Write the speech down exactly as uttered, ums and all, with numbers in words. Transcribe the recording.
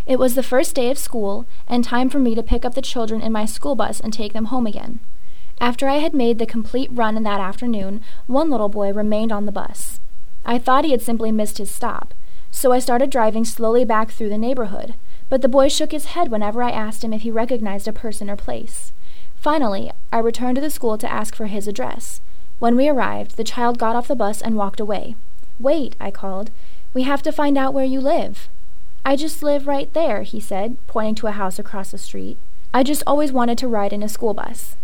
It was the first day of school, and time for me to pick up the children in my school bus and take them home again. After I had made the complete run in that afternoon, one little boy remained on the bus. I thought he had simply missed his stop, so I started driving slowly back through the neighborhood, but the boy shook his head whenever I asked him if he recognized a person or place. Finally, I returned to the school to ask for his address. When we arrived, the child got off the bus and walked away. "Wait," I called. "We have to find out where you live." "I just live right there," he said, pointing to a house across the street. I just always wanted to ride in a school bus.